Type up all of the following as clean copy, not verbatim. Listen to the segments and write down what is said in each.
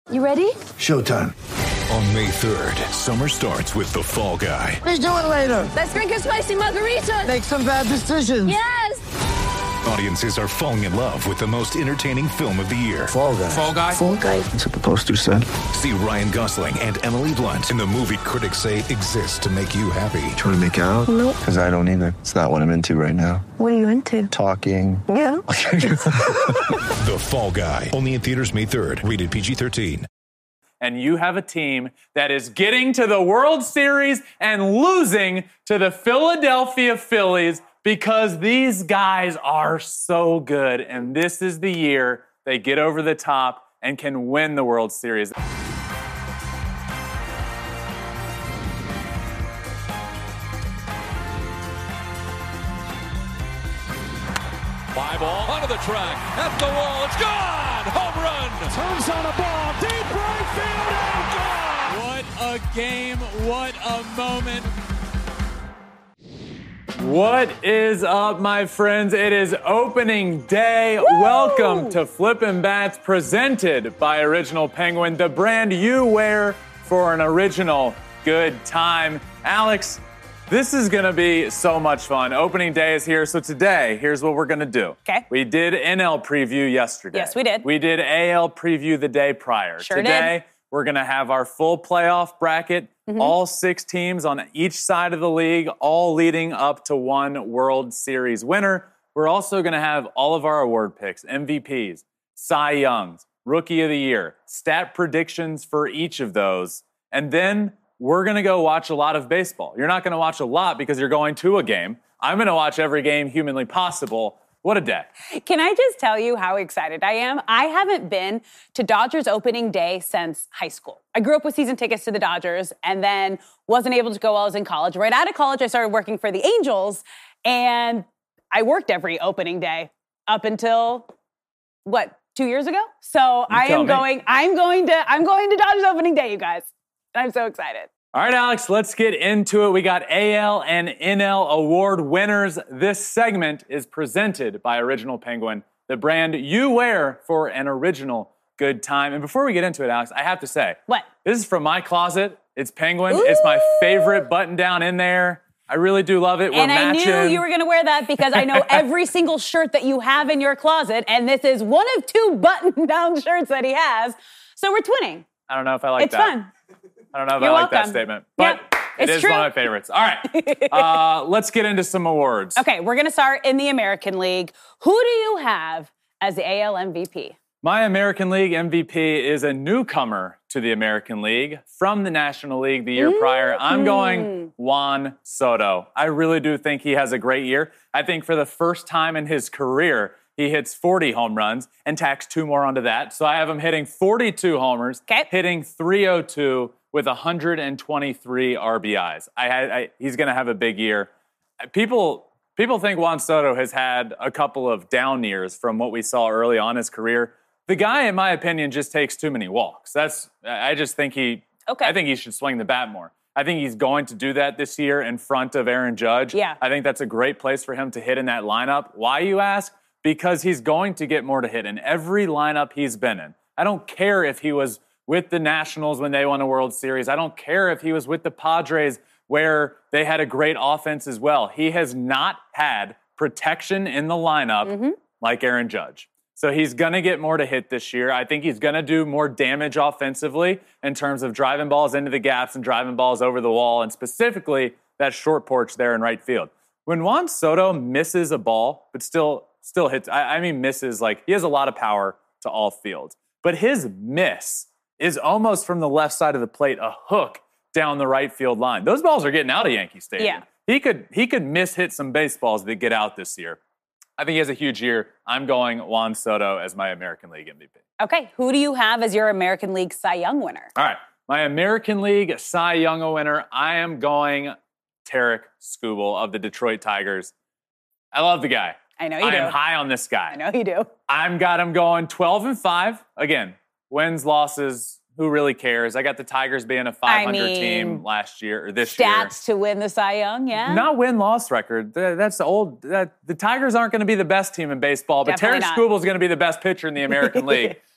You ready? Showtime. On May 3rd, summer starts with The Fall Guy. Let's do it later. Let's drink a spicy margarita. Make some bad decisions. Yes. Audiences are falling in love with the most entertaining film of the year. Fall Guy. Fall Guy? Fall guy. That's what the poster said. See Ryan Gosling and Emily Blunt in the movie critics say exists to make you happy. Trying to make it out? Nope. Because I don't either. It's not what I'm into right now. What are you into? Talking. Yeah. The Fall Guy. Only in theaters May 3rd. Rated PG-13. And you have a team that is getting to the World Series and losing to the Philadelphia Phillies because these guys are so good. And this is the year they get over the top and can win the World Series. Fly ball onto the track, at the wall, it's gone! Home run! Turns on a ball, deep right field, and gone! What a game, what a moment. What is up, my friends? It is opening day. Woo! Welcome to Flippin' Bats, presented by Original Penguin, the brand you wear for an original good time. Alex, this is going to be so much fun. Opening day is here, so today, here's what we're going to do. Okay. We did NL preview yesterday. Yes, we did. We did AL preview the day prior. Sure Today, did. we're going to have our full playoff bracket, all 6 teams on each side of the league, all leading up to one World Series winner. We're also going to have all of our award picks, MVPs, Cy Youngs, Rookie of the Year, stat predictions for each of those, and then we're going to go watch a lot of baseball. You're not going to watch a lot because you're going to a game. I'm going to watch every game humanly possible. What a day. Can I just tell you how excited I am? I haven't been to Dodgers opening day since high school. I grew up with season tickets to the Dodgers and then wasn't able to go while I was in college. Right out of college, I started working for the Angels, and I worked every opening day up until, 2 years ago? So I'm going to Dodgers opening day, you guys. I'm so excited. All right, Alex, let's get into it. We got AL and NL award winners. This segment is presented by Original Penguin, the brand you wear for an original good time. And before we get into it, Alex, I have to say, What? This is from my closet. It's Penguin. Ooh. It's my favorite button down in there. I really do love it. We're matching. I knew you were going to wear that because I know every single shirt that you have in your closet, and this is one of 2 button-down shirts that he has. So we're twinning. I don't know if I like that. It's fun. I don't know if You're I like that welcome. statement, but it it's is true. one of my favorites. All right, let's get into some awards. Okay, we're going to start in the American League. Who do you have as the AL MVP? My American League MVP is a newcomer to the American League from the National League the year prior. I'm going Juan Soto. I really do think he has a great year. I think for the first time in his career, he hits 40 home runs and tacks 2 more onto that. So I have him hitting 42 homers, hitting 302 with 123 RBIs. He's going to have a big year. People think Juan Soto has had a couple of down years from what we saw early on in his career. The guy, in my opinion, just takes too many walks. I think he should swing the bat more. I think he's going to do that this year in front of Aaron Judge. Yeah. I think that's a great place for him to hit in that lineup. Why, you ask? Because he's going to get more to hit in every lineup he's been in. I don't care if he was with the Nationals when they won a World Series. I don't care if he was with the Padres where they had a great offense as well. He has not had protection in the lineup like Aaron Judge. So he's going to get more to hit this year. I think he's going to do more damage offensively in terms of driving balls into the gaps and driving balls over the wall, and specifically that short porch there in right field. When Juan Soto misses a ball, but still hits, I mean misses, like he has a lot of power to all fields. But his miss is almost from the left side of the plate, a hook down the right field line. Those balls are getting out of Yankee Stadium. Yeah. He could miss-hit some baseballs that get out this year. I think he has a huge year. I'm going Juan Soto as my American League MVP. Okay, who do you have as your American League Cy Young winner? All right, my American League Cy Young winner, I am going Tarek Skubal of the Detroit Tigers. I love the guy. I know you do. I am high on this guy. I know you do. I've got him going 12-5. Again, wins, losses, who really cares? I got the Tigers being a 500 team last year or this year. Stats to win the Cy Young, yeah? Not win-loss record. That's old. The Tigers aren't going to be the best team in baseball, but Definitely Tarek not. Skubal is going to be the best pitcher in the American League.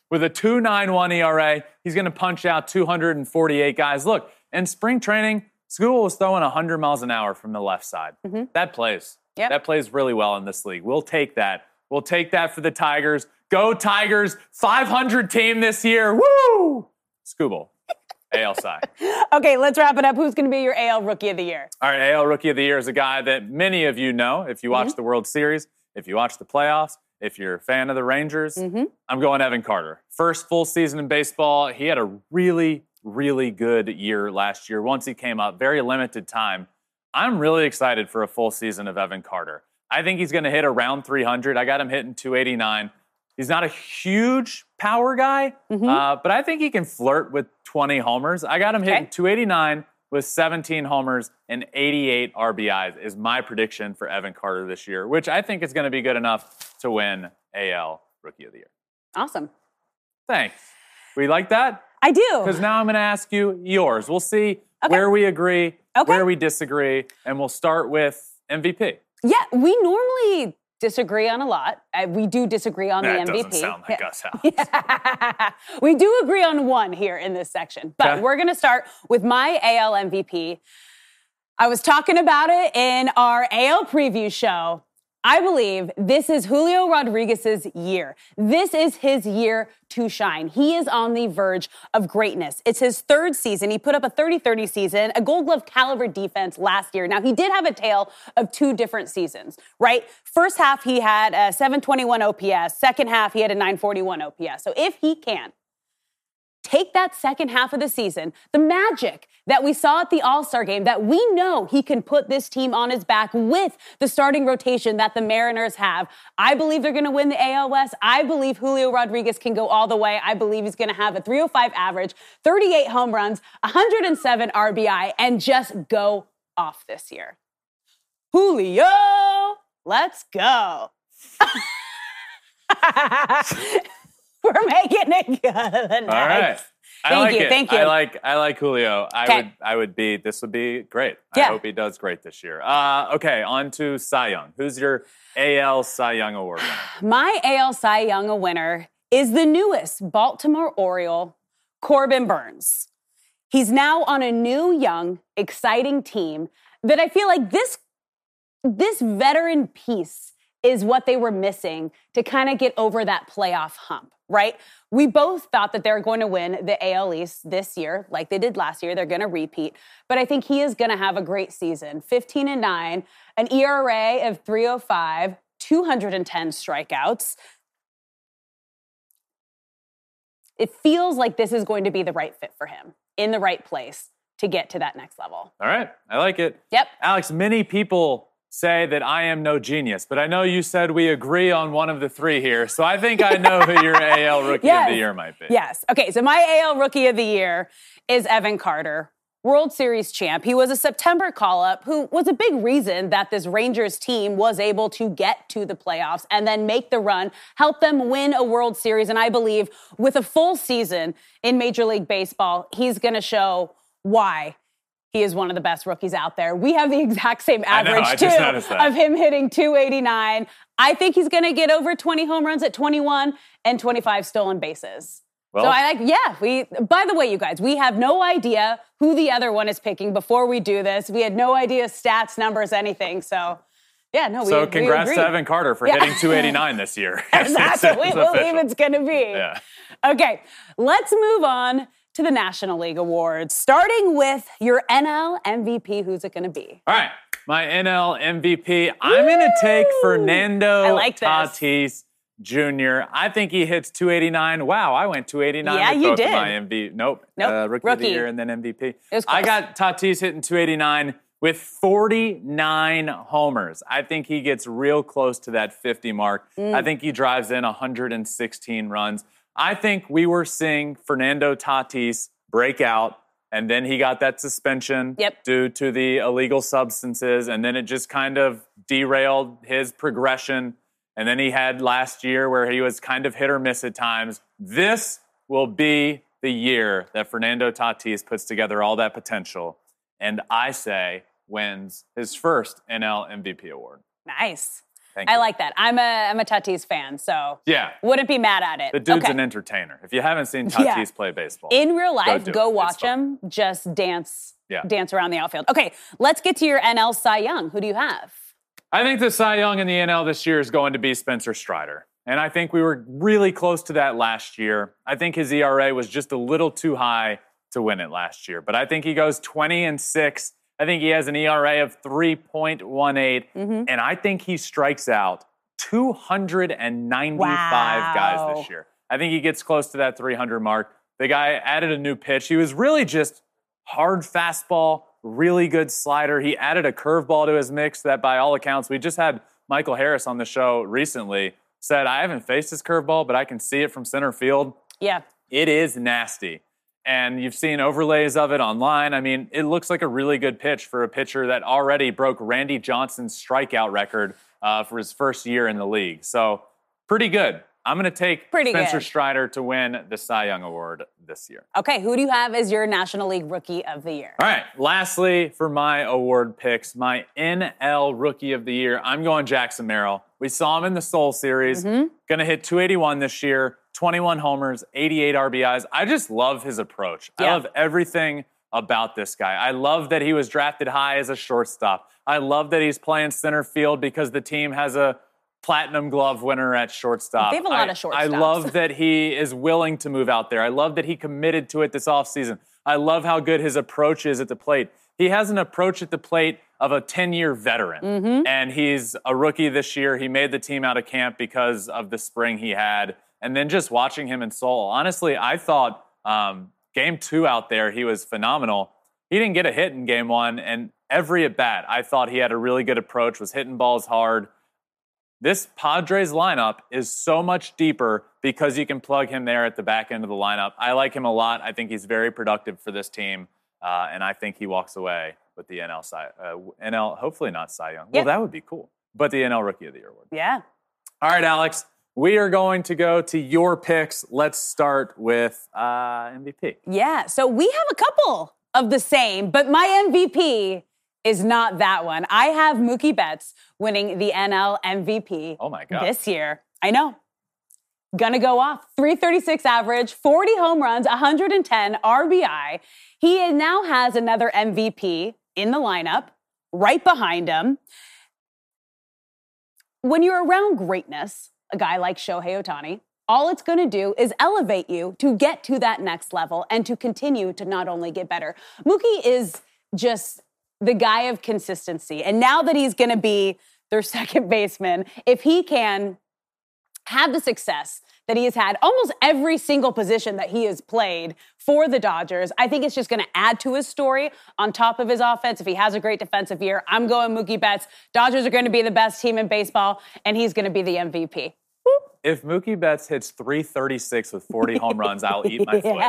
with a 2.91 ERA. He's going to punch out 248 guys. Look, in spring training, Skubal was throwing 100 miles an hour from the left side. Mm-hmm. That plays. Yep. That plays really well in this league. We'll take that. We'll take that for the Tigers. Go Tigers. 500 team this year. Woo! Skubal. AL Cy. Okay, let's wrap it up. Who's going to be your AL Rookie of the Year? All right, AL Rookie of the Year is a guy that many of you know if you watch the World Series, if you watch the playoffs, if you're a fan of the Rangers. I'm going Evan Carter. First full season in baseball. He had a really, really good year last year. Once he came up, very limited time. I'm really excited for a full season of Evan Carter. I think he's going to hit around 300. I got him hitting 289. He's not a huge power guy, but I think he can flirt with 20 homers. I got him hitting 289 with 17 homers and 88 RBIs is my prediction for Evan Carter this year, which I think is going to be good enough to win AL Rookie of the Year. Awesome. Thanks. We like that? I do. Because now I'm going to ask you yours. We'll see where we agree, where we disagree, and we'll start with MVP. Yeah, we normally disagree on a lot. We do disagree on the MVP. That doesn't sound like us, Alex. We do agree on one here in this section. But we're going to start with my AL MVP. I was talking about it in our AL preview show. I believe this is Julio Rodriguez's year. This is his year to shine. He is on the verge of greatness. It's his third season. He put up a 30-30 season, a Gold Glove caliber defense last year. Now, he did have a tale of two different seasons, right? First half, he had a 721 OPS. Second half, he had a 941 OPS. So if he can take that second half of the season, the magic that we saw at the All-Star game, that we know he can put this team on his back with the starting rotation that the Mariners have. I believe they're going to win the AL West. I believe Julio Rodriguez can go all the way. I believe he's going to have a 305 average, 38 home runs, 107 RBI, and just go off this year. Julio, let's go. We're making it good. All right. Thank you. I like Julio. This would be great. I hope he does great this year. Okay, on to Cy Young. Who's your AL Cy Young Award winner? My AL Cy Young winner is the newest Baltimore Oriole, Corbin Burnes. He's now on a new, young, exciting team that I feel like this veteran piece is what they were missing to kind of get over that playoff hump, right? We both thought that they're going to win the AL East this year, like they did last year. They're going to repeat. But I think he is going to have a great season. 15-9, an ERA of 3.05, 210 strikeouts. It feels like this is going to be the right fit for him, in the right place to get to that next level. All right. I like it. Yep. Alex, many people say that I am no genius, but I know you said we agree on one of the three here, so I think I know who your AL Rookie of the Year might be. Yes. Okay, so my AL Rookie of the Year is Evan Carter, World Series champ. He was a September call-up who was a big reason that this Rangers team was able to get to the playoffs and then make the run, help them win a World Series, and I believe with a full season in Major League Baseball, he's going to show why he is one of the best rookies out there. We have the exact same average, of him hitting 289. I think he's going to get over 20 home runs at 21 and 25 stolen bases. Well, so by the way, you guys, we have no idea who the other one is picking before we do this. We had no idea stats, numbers, anything. So, congrats to Evan Carter for hitting 289 this year. That's what we believe it's going to be. Yeah. Okay, let's move on to the National League Awards, starting with your NL MVP. Who's it going to be? All right, my NL MVP. I'm going to take Fernando Tatis Jr. I think he hits 289. Wow, I went 289 with both did. of my MVP. Nope. Rookie of the Year and then MVP. I got Tatis hitting 289 with 49 homers. I think he gets real close to that 50 mark. I think he drives in 116 runs. I think we were seeing Fernando Tatis break out, and then he got that suspension due to the illegal substances, and then it just kind of derailed his progression. And then he had last year where he was kind of hit or miss at times. This will be the year that Fernando Tatis puts together all that potential, and I say wins his first NL MVP award. Nice. Thank you. I like that. I'm a Tatis fan, so Yeah. wouldn't be mad at it. The dude's Okay. an entertainer. If you haven't seen Tatis play baseball. In real life, do go it. watch It's fun. him just dance Yeah. around the outfield. Okay, let's get to your NL Cy Young. Who do you have? I think the Cy Young in the NL this year is going to be Spencer Strider. And I think we were really close to that last year. I think his ERA was just a little too high to win it last year. But I think he goes 20-6. I think he has an ERA of 3.18. And I think he strikes out 295 guys this year. I think he gets close to that 300 mark. The guy added a new pitch. He was really just hard fastball, really good slider. He added a curveball to his mix that, by all accounts, we just had Michael Harris on the show recently, said, I haven't faced his curveball, but I can see it from center field. Yeah. It is nasty. And you've seen overlays of it online. I mean, it looks like a really good pitch for a pitcher that already broke Randy Johnson's strikeout record for his first year in the league. So, pretty good. I'm going to take Spencer Strider to win the Cy Young Award this year. Okay, who do you have as your National League Rookie of the Year? All right, lastly, for my award picks, my NL Rookie of the Year, I'm going Jackson Merrill. We saw him in the Soul Series. Going to hit 281 this year, 21 homers, 88 RBIs. I just love his approach. I love everything about this guy. I love that he was drafted high as a shortstop. I love that he's playing center field because the team has a Platinum Glove winner at shortstop. They have a lot of shortstops. I love that he is willing to move out there. I love that he committed to it this offseason. I love how good his approach is at the plate. He has an approach at the plate of a 10-year veteran, and he's a rookie this year. He made the team out of camp because of the spring he had. And then just watching him in Seoul, honestly, I thought Game 2 out there, he was phenomenal. He didn't get a hit in Game 1, and every at-bat, I thought he had a really good approach, was hitting balls hard. This Padres lineup is so much deeper because you can plug him there at the back end of the lineup. I like him a lot. I think he's very productive for this team, and I think he walks away with the NL, hopefully not Cy Young. Well, that would be cool. But the NL Rookie of the Year award. Yeah. All right, Alex, we are going to go to your picks. Let's start with MVP. Yeah, so we have a couple of the same, but my MVP is not that one. I have Mookie Betts winning the NL MVP this year. I know. Gonna go off. 336 average, 40 home runs, 110 RBI. He now has another MVP in the lineup right behind him. When you're around greatness, a guy like Shohei Ohtani, all it's going to do is elevate you to get to that next level and to continue to not only get better. Mookie is just the guy of consistency. And now that he's going to be their second baseman, if he can have the success that he has had almost every single position that he has played for the Dodgers, I think it's just going to add to his story on top of his offense. If he has a great defensive year, I'm going Mookie Betts. Dodgers are going to be the best team in baseball, and he's going to be the MVP. If Mookie Betts hits 336 with 40 home runs, I'll eat my foot.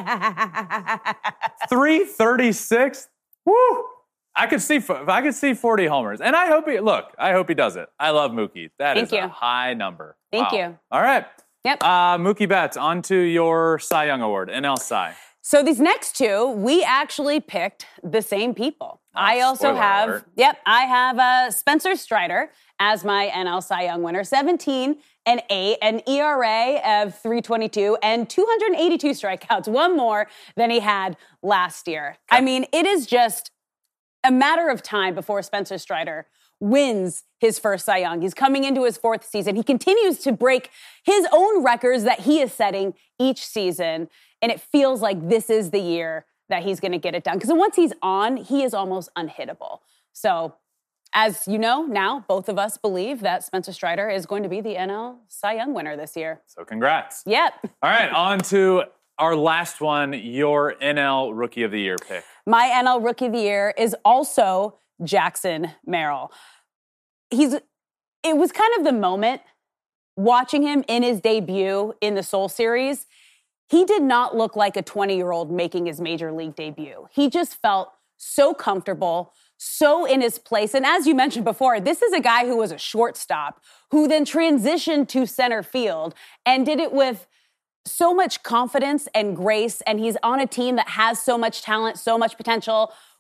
336? Woo! I could see 40 homers. And I hope he does it. I love Mookie. That is a high number. Thank you. All right. Yep. Mookie Betts, on to your Cy Young Award, NL Cy. So these next two, we actually picked the same people. I also have, I have Spencer Strider as my NL Cy Young winner, 17-8, an ERA of 3.22, and 282 strikeouts, one more than he had last year. Okay. I mean, it is just a matter of time before Spencer Strider wins his first Cy Young. He's coming into his fourth season. He continues to break his own records that he is setting each season, and it feels like this is the year that he's going to get it done. Because once he's on, he is almost unhittable. So, as you know, now both of us believe that Spencer Strider is going to be the NL Cy Young winner this year. So congrats. Yep. All right, on to our last one, your NL Rookie of the Year pick. My NL Rookie of the Year is also Jackson Merrill. It was kind of the moment watching him in his debut in the Soul Series. He did not look like a 20-year-old making his major league debut. He just felt so comfortable, so in his place. And as you mentioned before, this is a guy who was a shortstop who then transitioned to center field and did it with so much confidence and grace. And he's on a team that has so much talent, so much potential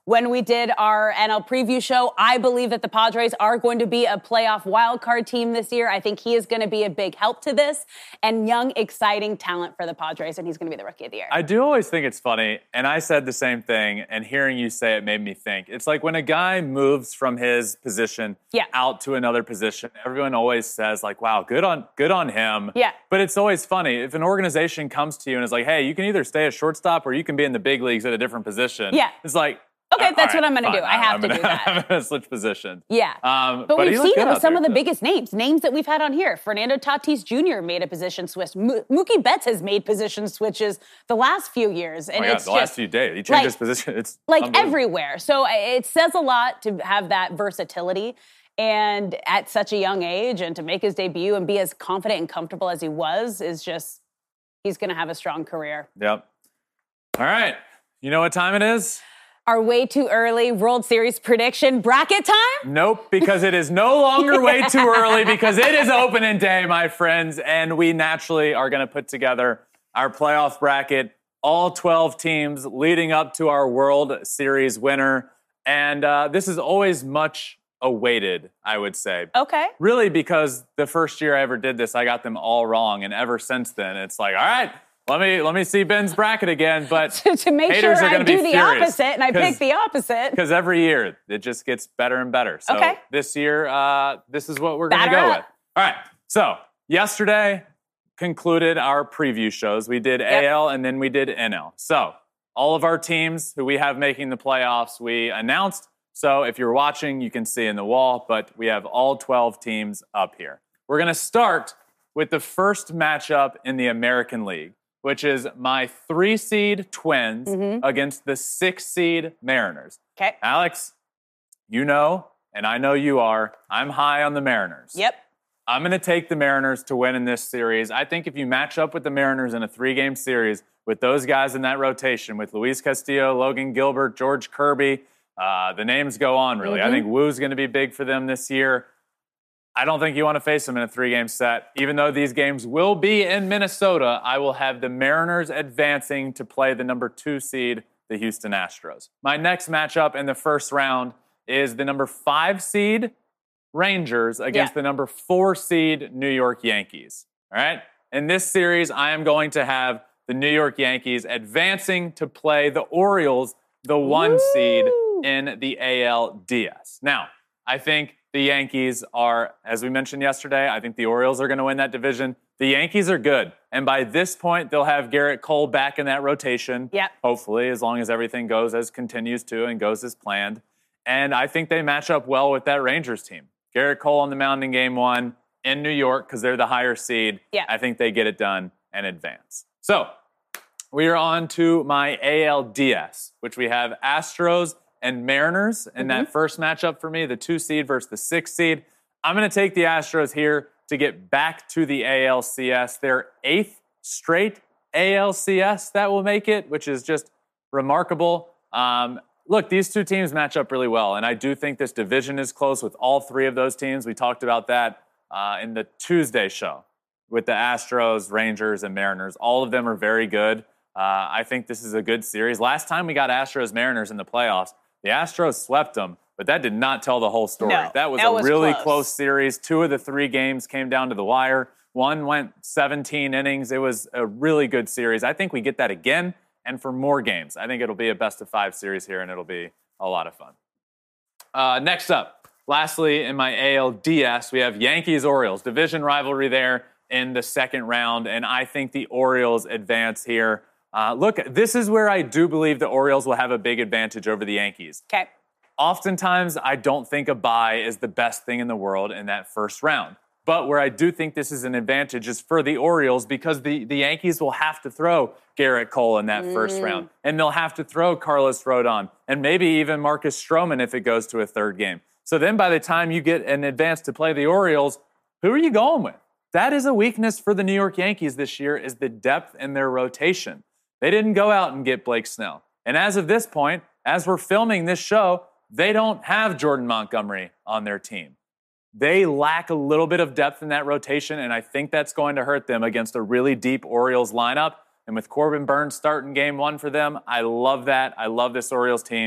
when we did our NL preview show. I believe that the Padres are going to be a playoff wildcard team this year. I think he is going to be a big help to this and young, exciting talent for the Padres, and he's going to be the Rookie of the Year. I do always think it's funny, and I said the same thing, and hearing you say it made me think. It's like when a guy moves from his position out to another position, everyone always says, like, wow, good on him. Yeah. But it's always funny. If an organization comes to you and is like, hey, you can either stay a shortstop or you can be in the big leagues at a different position. Yeah. It's like, okay, that's right, what I'm going to do. I have to do that. I'm going to switch positions. Yeah. But we've seen it with some of the biggest names that we've had on here. Fernando Tatis Jr. made a position switch. Mookie Betts has made position switches the last few years. And it's the last few days. He changed his position. It's like everywhere. So it says a lot to have that versatility. And at such a young age, and to make his debut and be as confident and comfortable as he was, is just, he's going to have a strong career. Yep. All right. You know what time it is? Our way too early World Series prediction bracket time? Nope, because it is no longer way too early because it is opening day, my friends, and we naturally are going to put together our playoff bracket, all 12 teams leading up to our World Series winner. And this is always much awaited, I would say. Okay. Really, because the first year I ever did this, I got them all wrong. And ever since then, it's like, all right, let me see Ben's bracket again. But to make sure I do the opposite and I pick the opposite. Because every year it just gets better and better. So this year, this is what we're going to go with. All right. So yesterday concluded our preview shows. We did AL and then we did NL. So all of our teams who we have making the playoffs, we announced. So if you're watching, you can see in the wall, but we have all 12 teams up here. We're going to start with the first matchup in the American League, which is my 3-seed Twins against the 6-seed Mariners. Okay. Alex, you know, and I know you are, I'm high on the Mariners. Yep. I'm going to take the Mariners to win in this series. I think if you match up with the Mariners in a 3-game series with those guys in that rotation, with Luis Castillo, Logan Gilbert, George Kirby, the names go on, really. I think Woo's going to be big for them this year. I don't think you want to face them in a 3-game set. Even though these games will be in Minnesota, I will have the Mariners advancing to play the number 2 seed, the Houston Astros. My next matchup in the first round is the number 5 seed Rangers against the number 4 seed New York Yankees. All right? In this series, I am going to have the New York Yankees advancing to play the Orioles, the 1 seed in the ALDS. Now, I think the Yankees are, as we mentioned yesterday, I think the Orioles are going to win that division. The Yankees are good. And by this point, they'll have Garrett Cole back in that rotation. Yep. Hopefully, as long as everything goes as continues to and goes as planned. And I think they match up well with that Rangers team. Garrett Cole on the mound in Game 1 in New York because they're the higher seed. Yeah. I think they get it done and advance. So we are on to my ALDS, which we have Astros and Mariners in that first matchup for me, the 2 seed versus the 6 seed. I'm going to take the Astros here to get back to the ALCS. Their 8th straight ALCS that will make it, which is just remarkable. Look, these two teams match up really well, and I do think this division is close with all 3 of those teams. We talked about that in the Tuesday show with the Astros, Rangers, and Mariners. All of them are very good. I think this is a good series. Last time we got Astros-Mariners in the playoffs, the Astros swept them, but that did not tell the whole story. No, that was a really close series. 2 of the 3 games came down to the wire. 1 went 17 innings. It was a really good series. I think we get that again and for more games. I think it'll be a best-of-5 series here, and it'll be a lot of fun. Next up, lastly, in my ALDS, we have Yankees-Orioles. Division rivalry there in the second round, and I think the Orioles advance here. Look, this is where I do believe the Orioles will have a big advantage over the Yankees. Okay. Oftentimes, I don't think a bye is the best thing in the world in that first round. But where I do think this is an advantage is for the Orioles because the Yankees will have to throw Garrett Cole in that first round. And they'll have to throw Carlos Rodon and maybe even Marcus Stroman if it goes to a 3rd game. So then by the time you get an advance to play the Orioles, who are you going with? That is a weakness for the New York Yankees this year is the depth in their rotation. They didn't go out and get Blake Snell. And as of this point, as we're filming this show, they don't have Jordan Montgomery on their team. They lack a little bit of depth in that rotation, and I think that's going to hurt them against a really deep Orioles lineup. And with Corbin Burns starting Game 1 for them, I love that. I love this Orioles team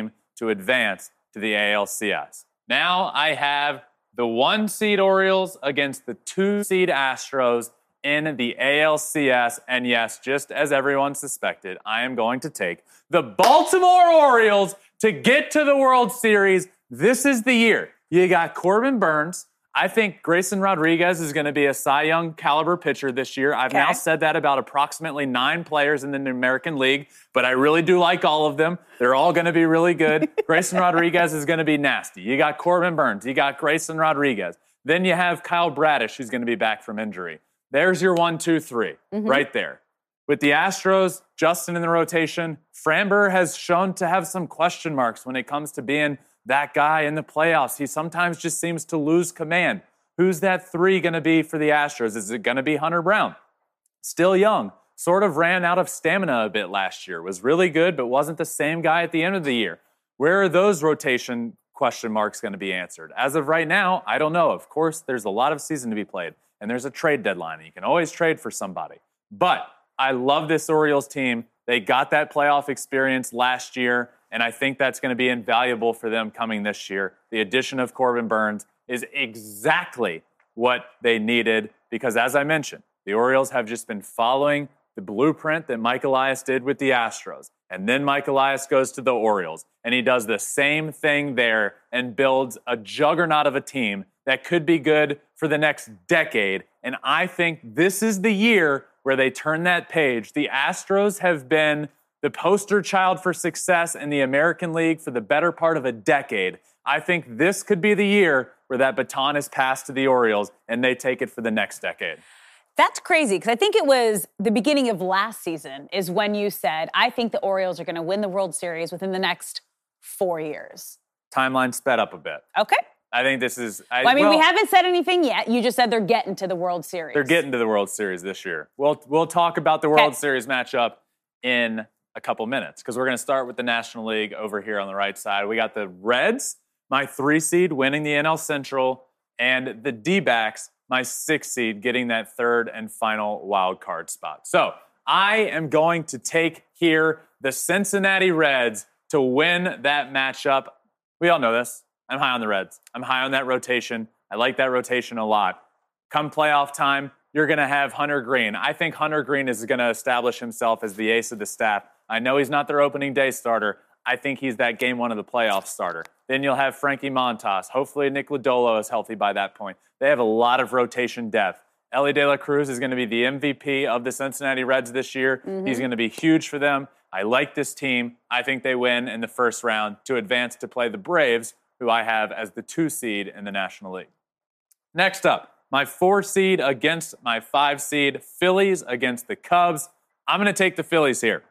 to advance to the ALCS. Now I have the 1 seed Orioles against the 2 seed Astros in the ALCS. And yes, just as everyone suspected, I am going to take the Baltimore Orioles to get to the World Series. This is the year. You got Corbin Burnes. I think Grayson Rodriguez is going to be a Cy Young caliber pitcher this year. I've now said that about approximately 9 players in the American League, but I really do like all of them. They're all going to be really good. Grayson Rodriguez is going to be nasty. You got Corbin Burnes. You got Grayson Rodriguez. Then you have Kyle Bradish, who's going to be back from injury. There's your 1, 2, 3 right there. With the Astros, Justin in the rotation, Framber has shown to have some question marks when it comes to being that guy in the playoffs. He sometimes just seems to lose command. Who's that 3 going to be for the Astros? Is it going to be Hunter Brown? Still young. Sort of ran out of stamina a bit last year. Was really good, but wasn't the same guy at the end of the year. Where are those rotation question marks going to be answered? As of right now, I don't know. Of course, there's a lot of season to be played, and there's a trade deadline, and you can always trade for somebody. But I love this Orioles team. They got that playoff experience last year, and I think that's going to be invaluable for them coming this year. The addition of Corbin Burnes is exactly what they needed because, as I mentioned, the Orioles have just been following the blueprint that Mike Elias did with the Astros. And then Mike Elias goes to the Orioles, and he does the same thing there and builds a juggernaut of a team that could be good for the next decade. And I think this is the year where they turn that page. The Astros have been the poster child for success in the American League for the better part of a decade. I think this could be the year where that baton is passed to the Orioles and they take it for the next decade. That's crazy because I think it was the beginning of last season is when you said, I think the Orioles are going to win the World Series within the next 4 years. Timeline sped up a bit. Okay. I think this is... we haven't said anything yet. You just said they're getting to the World Series. They're getting to the World Series this year. We'll talk about the World Series matchup in a couple minutes because we're going to start with the National League over here on the right side. We got the Reds, my 3 seed, winning the NL Central, and the D-backs, my 6 seed, getting that 3rd and final wild card spot. So I am going to take here the Cincinnati Reds to win that matchup. We all know this. I'm high on the Reds. I'm high on that rotation. I like that rotation a lot. Come playoff time, you're going to have Hunter Green. I think Hunter Green is going to establish himself as the ace of the staff. I know he's not their opening day starter. I think he's that game 1 of the playoff starter. Then you'll have Frankie Montas. Hopefully Nick Lodolo is healthy by that point. They have a lot of rotation depth. Elly De La Cruz is going to be the MVP of the Cincinnati Reds this year. He's going to be huge for them. I like this team. I think they win in the first round to advance to play the Braves, who I have as the 2 seed in the National League. Next up, my 4 seed against my 5 seed, Phillies against the Cubs. I'm going to take the Phillies here.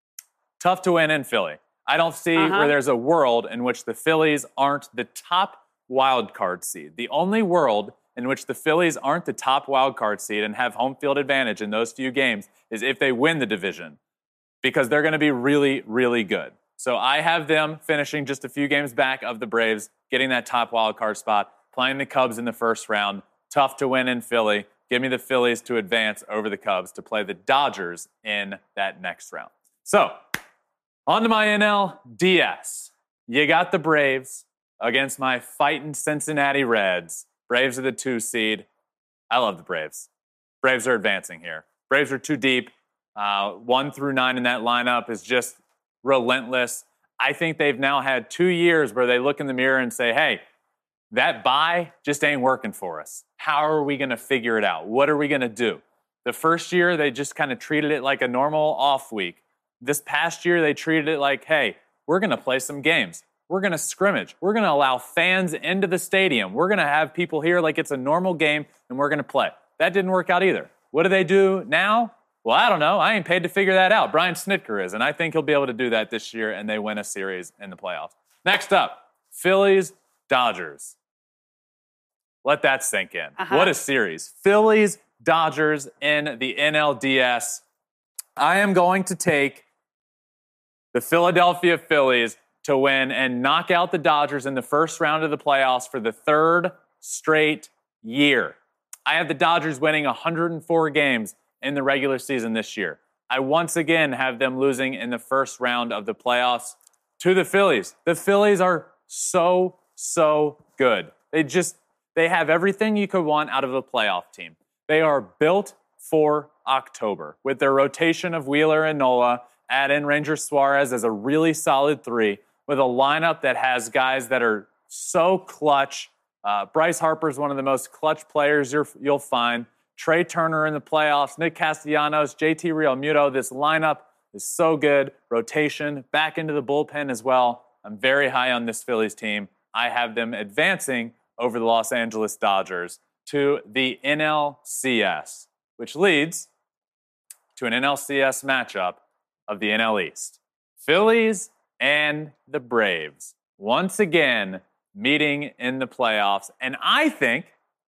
Tough to win in Philly. I don't see where there's a world in which the Phillies aren't the top wild card seed. The only world in which the Phillies aren't the top wild card seed and have home field advantage in those few games is if they win the division, because they're going to be really, really good. So I have them finishing just a few games back of the Braves, getting that top wild card spot, playing the Cubs in the first round. Tough to win in Philly. Give me the Phillies to advance over the Cubs to play the Dodgers in that next round. So, on to my NLDS. You got the Braves against my fighting Cincinnati Reds. Braves are the 2 seed. I love the Braves. Braves are advancing here. Braves are too deep. 1 through 9 in that lineup is just relentless. I think they've now had 2 years where they look in the mirror and say, hey, that bye just ain't working for us. How are we going to figure it out? What are we going to do? The first year, they just kind of treated it like a normal off week. This past year, they treated it like, hey, we're going to play some games. We're going to scrimmage. We're going to allow fans into the stadium. We're going to have people here like it's a normal game, and we're going to play. That didn't work out either. What do they do now? Well, I don't know. I ain't paid to figure that out. Brian Snitker is, and I think he'll be able to do that this year, and they win a series in the playoffs. Next up, Phillies, Dodgers. Let that sink in. What a series. Phillies, Dodgers in the NLDS. I am going to take the Philadelphia Phillies to win and knock out the Dodgers in the first round of the playoffs for the 3rd straight year. I have the Dodgers winning 104 games in the regular season this year. I once again have them losing in the first round of the playoffs. to the Phillies. The Phillies are so good. They have everything you could want out of a playoff team. They are built for October with their rotation of Wheeler and Nola. Add in Ranger Suarez as a really solid 3 with a lineup that has guys that are so clutch. Bryce Harper is one of the most clutch players you'll find. Trey Turner in the playoffs, Nick Castellanos, JT Realmuto. This lineup is so good. Rotation, back into the bullpen as well. I'm very high on this Phillies team. I have them advancing over the Los Angeles Dodgers to the NLCS, which leads to an NLCS matchup of the NL East. Phillies and the Braves once again meeting in the playoffs. And I think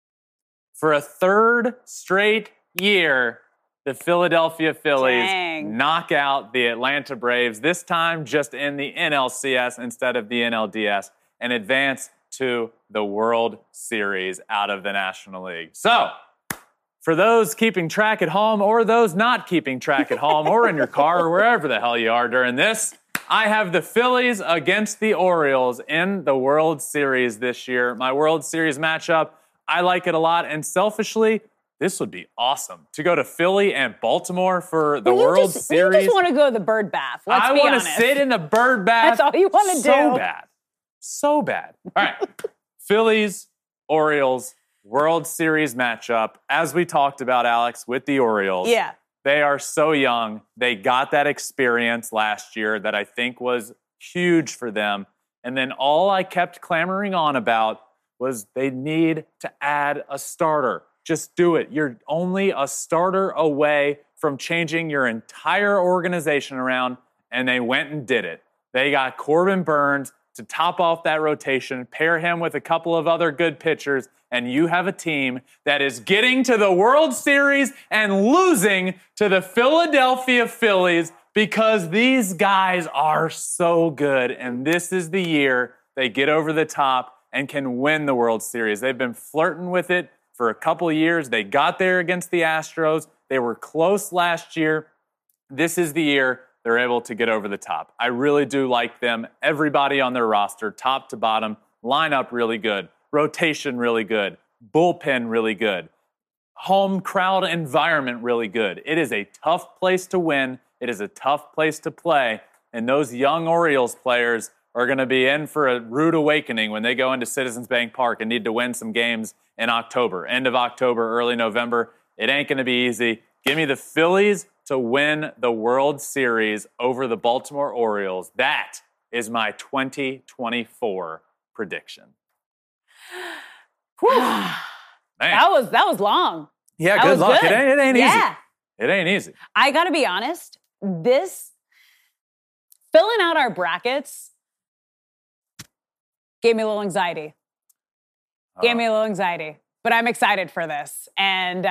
for a third straight year, the Philadelphia Phillies knock out the Atlanta Braves, this time just in the NLCS instead of the NLDS, and advance to the World Series out of the National League. So, for those keeping track at home or those not keeping track at home or in your car or wherever the hell you are during this, I have the Phillies against the Orioles in the World Series this year. My World Series matchup, I like it a lot. And selfishly, this would be awesome to go to Philly and Baltimore for the World Series. You just want to go to the bird bath. Let's be honest. I want to sit in the bird bath. That's all you want to do. So bad. So bad. All right. Phillies, Orioles, World Series matchup. As we talked about, Alex, with the Orioles. Yeah. They are so young. They got that experience last year that I think was huge for them. And then all I kept clamoring on about was they need to add a starter. Just do it. You're only a starter away from changing your entire organization around, and they went and did it. They got Corbin Burnes to top off that rotation, pair him with a couple of other good pitchers, and you have a team that is getting to the World Series and losing to the Philadelphia Phillies because these guys are so good, and this is the year they get over the top and can win the World Series. They've been flirting with it for a couple of years. They got there against the Astros. They were close last year. This is the year they're able to get over the top. I really do like them. Everybody on their roster, top to bottom, lineup really good, rotation really good, bullpen really good, home crowd environment really good. It is a tough place to win. It is a tough place to play. And those young Orioles players are going to be in for a rude awakening when they go into Citizens Bank Park and need to win some games in October, end of October, early November. It ain't going to be easy. Give me the Phillies to win the World Series over the Baltimore Orioles. That is my 2024 prediction. That was long. Yeah, that good luck. Good. It ain't yeah. easy. It ain't easy. I got to be honest, this filling out our brackets gave me a little anxiety. Gave me a little anxiety. But I'm excited for this. And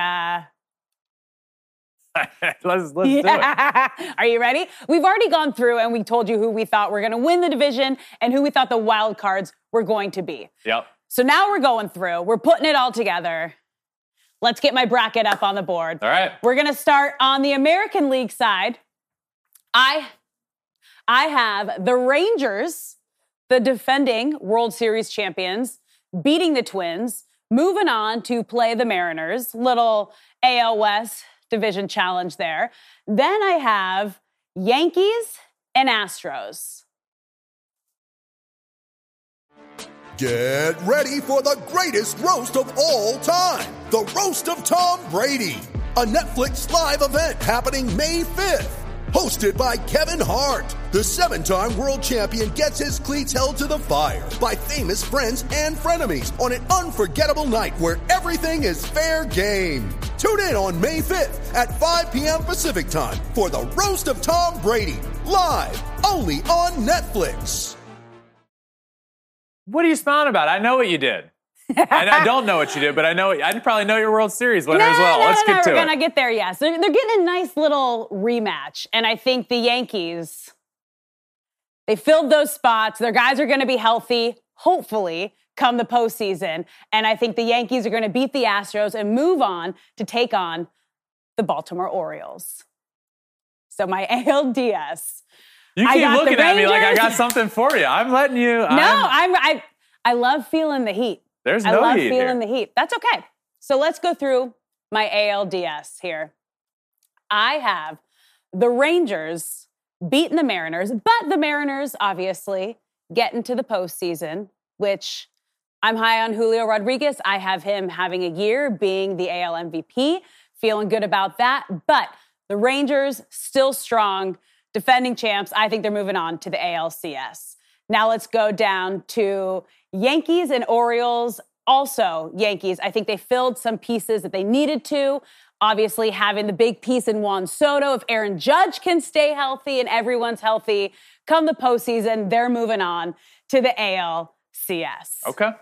let's do it. Are you ready? We've already gone through and we told you who we thought were going to win the division and who we thought the wild cards were going to be. Yep. So now we're going through. We're putting it all together. Let's get my bracket up on the board. All right. We're going to start on the American League side. I have the Rangers, the defending World Series champions, beating the Twins, moving on to play the Mariners. Little AL West division challenge there. Then I have Yankees and Astros. Get ready for the greatest roast of all time, the Roast of Tom Brady, a Netflix live event happening May 5th. Hosted by Kevin Hart, the 7-time world champion gets his cleats held to the fire by famous friends and frenemies on an unforgettable night where everything is fair game. Tune in on May 5th at 5 p.m. Pacific time for the Roast of Tom Brady, live only on Netflix. What are you smiling about? I know what you did. And I don't know what you did, but I probably know your World Series winner as well. Let's get to it. We're going to get there, yes. They're getting a nice little rematch. And I think the Yankees, they filled those spots. Their guys are going to be healthy, hopefully, come the postseason. And I think the Yankees are going to beat the Astros and move on to take on the Baltimore Orioles. So my ALDS. You I keep got the looking at me like I Rangers. got something for you. I'm letting you. No, I love feeling the heat. There's I no love heat feeling here. the heat. That's okay. So let's go through my ALDS here. I have the Rangers beating the Mariners, but the Mariners obviously get into the postseason, which I'm high on Julio Rodriguez. I have him having a year being the AL MVP, feeling good about that. But the Rangers still strong, defending champs. I think they're moving on to the ALCS. Now let's go down to Yankees and Orioles. Also, Yankees, I think they filled some pieces that they needed to. Obviously, having the big piece in Juan Soto. If Aaron Judge can stay healthy and everyone's healthy, come the postseason, they're moving on to the ALCS. Okay.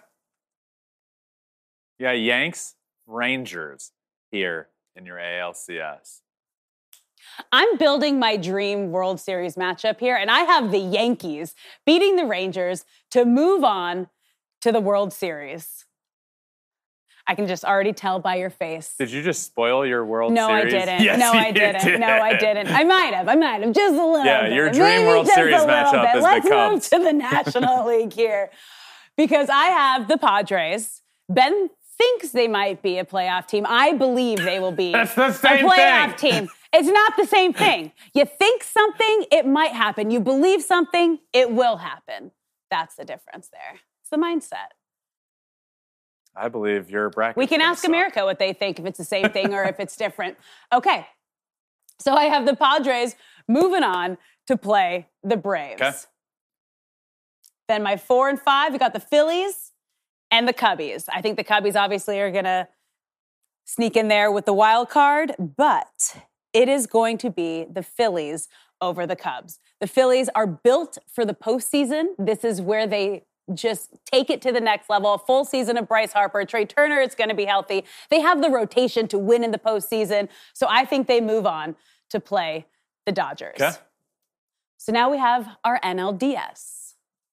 Yeah, Yanks, Rangers here in your ALCS. I'm building my dream World Series matchup here, and I have the Yankees beating the Rangers to move on to the World Series. I can just already tell by your face. Did you just spoil your World No, Series? I didn't. Yes, No, I you didn't. did. No, I didn't. I might have just a little bit. Yeah, your dream Maybe World just Series a little matchup bit. is Let's the Cubs. move to the National League here. Because I have the Padres. Ben thinks they might be a playoff team. I believe they will be That's the a same playoff thing. team. It's not the same thing. You think something, it might happen. You believe something, it will happen. That's the difference there. It's the mindset. I believe your bracket. We can ask America what they think, if it's the same thing or if it's different. Okay. So I have the Padres moving on to play the Braves. Okay. Then my 4 and 5, we got the Phillies and the Cubbies. I think the Cubbies obviously are going to sneak in there with the wild card, but it is going to be the Phillies over the Cubs. The Phillies are built for the postseason. This is where they just take it to the next level. A full season of Bryce Harper. Trey Turner is going to be healthy. They have the rotation to win in the postseason. So I think they move on to play the Dodgers. Okay. So now we have our NLDS.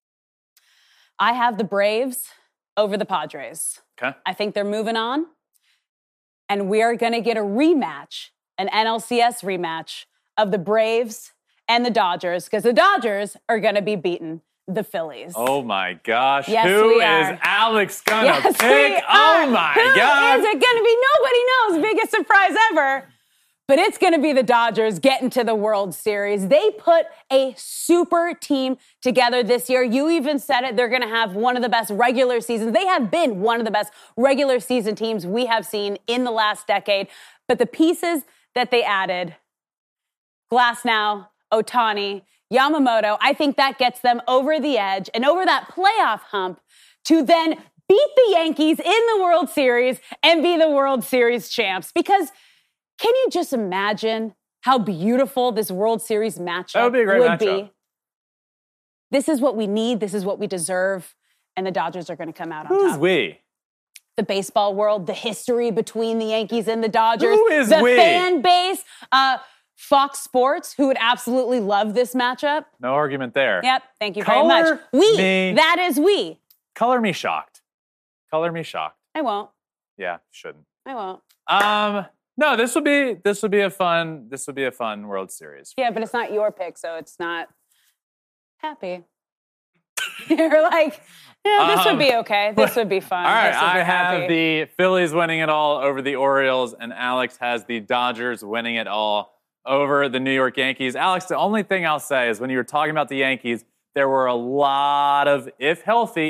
I have the Braves over the Padres. Okay. I think they're moving on. And we are going to get a rematch, an NLCS rematch of the Braves and the Dodgers, because the Dodgers are going to be beating the Phillies. Oh my gosh. Yes, Who we is are. Alex gonna Yes, pick? we Oh are. my Who God. is it going to be? Nobody knows. Biggest surprise ever. But it's going to be the Dodgers getting to the World Series. They put a super team together this year. You even said it. They're going to have one of the best regular seasons. They have been one of the best regular season teams we have seen in the last decade. But the pieces that they added, Glasnow, Ohtani, Yamamoto, I think that gets them over the edge and over that playoff hump to then beat the Yankees in the World Series and be the World Series champs. Because can you just imagine how beautiful this World Series matchup That would be a great matchup. This is what we need. This is what we deserve. And the Dodgers are going to come out on Who's top. we? The baseball world, the history between the Yankees and the Dodgers. Who is the we? fan base. Fox Sports, who would absolutely love this matchup. No argument there. Yep, thank you very Color much. We, me- that is we. Color me shocked. Color me shocked. I won't. Yeah, shouldn't. I won't. No, this would be a fun World Series. Yeah, but it's not your pick, so it's not happy. You're like, yeah, this would be okay. This would be fun. All right, This would be I have happy. the Phillies winning it all over the Orioles, and Alex has the Dodgers winning it all over the New York Yankees. Alex, the only thing I'll say is when you were talking about the Yankees, there were a lot of if healthy.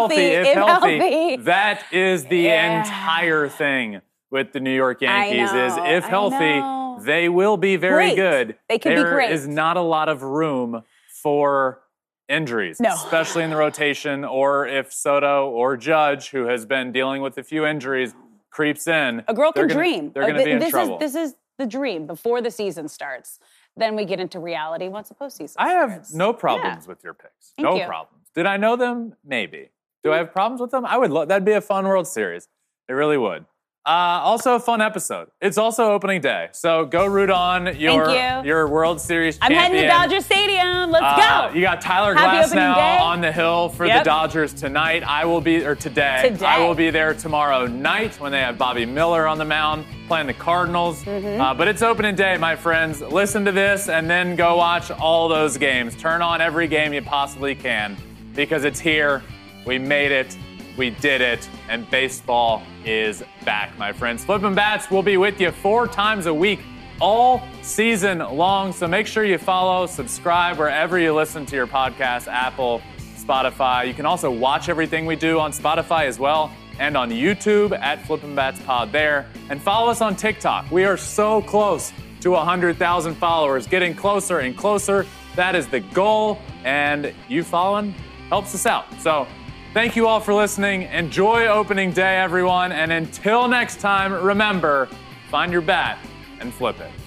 That is the entire thing with the New York Yankees is if healthy, they will be very Great. good. They can be great. There is not a lot of room for injuries, No. especially in the rotation, or if Soto or Judge, who has been dealing with a few injuries, creeps in. A girl can they're gonna- dream. They're going to be in this trouble. This is the dream before the season starts. Then we get into reality once the postseason I have starts. no problems with your picks. Thank No you. problems. Did I know them? Maybe. Do I have problems with them? I would love. That'd be a fun World Series. It really would. Also a fun episode. It's also opening day. So go root on your World Series champion. I'm heading to Dodger Stadium. Let's go. You got Tyler Happy Glasnow on the hill for the Dodgers tonight. Today. I will be there tomorrow night when they have Bobby Miller on the mound playing the Cardinals. But it's opening day, my friends. Listen to this and then go watch all those games. Turn on every game you possibly can because it's here. We made it. We did it, and baseball is back, my friends. Flippin' Bats will be with you 4 times a week all season long, so make sure you follow, subscribe wherever you listen to your podcast, Apple, Spotify. You can also watch everything we do on Spotify as well and on YouTube at Flippin' Bats Pod there. And follow us on TikTok. We are so close to 100,000 followers, getting closer and closer. That is the goal, and you following helps us out. So thank you all for listening. Enjoy opening day, everyone. And until next time, remember, find your bat and flip it.